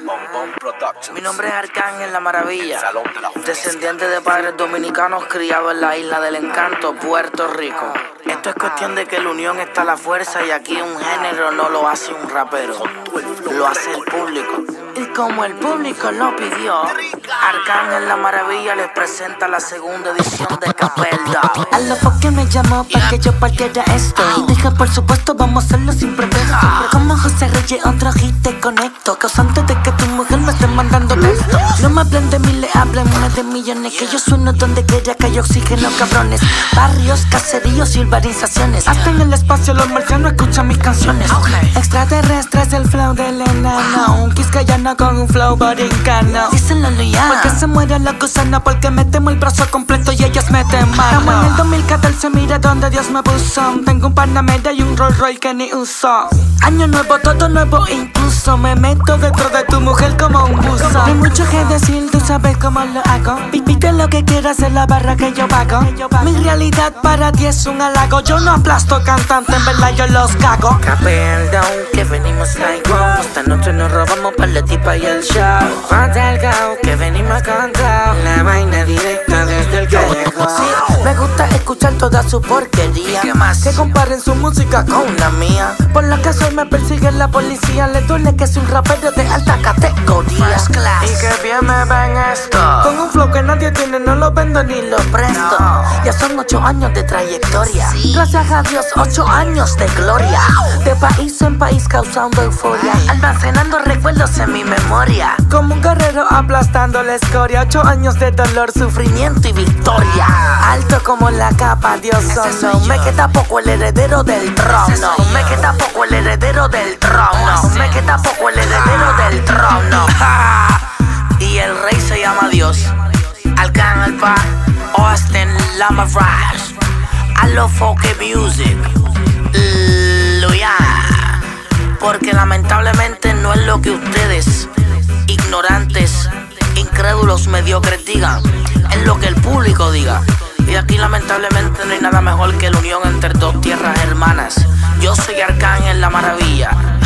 Mi nombre es Arcángel La Maravilla, descendiente de padres dominicanos criados en la isla del encanto, Puerto Rico. Esto es cuestión de que la unión está a la fuerza y aquí un género no lo hace un rapero, lo hace el público. Y como el público lo pidió, Arcángel La Maravilla les presenta la segunda edición de Capel Dog. A lo que me llamó pa' que yo partiera esto. Y dije, por supuesto, vamos a hacerlo sin pretexto. Como José Reyes, otro hit te conecto, causante de que tu mujer me esté mandando texto. No me hablen de miles, háblenme de millones, que yo sueno donde quiera que hay oxígeno, cabrones. Barrios, caseríos y urbanizaciones. Hasta en el espacio los marcianos escuchan mis canciones. Extraterrestres, el flow del enano, un quiscayano con un flow borincano. Díselo ya, porque se muere la gusana, porque metemos el brazo completo y ellos meten mano. Estamos en el 2014, mira donde Dios me puso. Tengo un Panamera y un Rolls Royce que ni uso. Año nuevo, todo nuevo, incluso me meto dentro de tu mujer como un buzo. Hay mucho que decir, tú sabes cómo lo hago. Pide lo que quieras en la barra que yo pago. Mi realidad para ti es un halago. Yo no aplasto cantante, en verdad yo los cago. Capel Dog, que venimos like wow. Esta noche nos robamos para la tipa y el show. Falta el gao, que venimos con flow. La vaina directa desde el callejón. Sí, me gusta escuchar toda su porquería. ¿Qué más? Que comparen su música con la mía. Por la que soy me persigue la policía. Le duele que soy un rapero de alta categoría. First class. Y que bien me ven esto. Con un flow que nadie tiene, no lo vendo ni lo presto. Ya son 8 años de trayectoria. Gracias a Dios, 8 años de gloria. De país en país causando euforia. Almacenando recuerdos en mi memoria. Como un guerrero aplastando la escoria. 8 años de dolor, sufrimiento y victoria. Alto como la capa, Dios solo. Me queda poco el heredero del trono. Me queda poco el heredero del trono. Me queda poco el heredero del trono. Y el rey se llama Dios. Arcángel Pa, Austin Lama Rush. I love folk music. Porque lamentablemente no es lo que ustedes, ignorantes, incrédulos, mediocres digan, es lo que el público diga. Y aquí lamentablemente no hay nada mejor que la unión entre dos tierras hermanas. Yo soy Arcángel La Maravilla.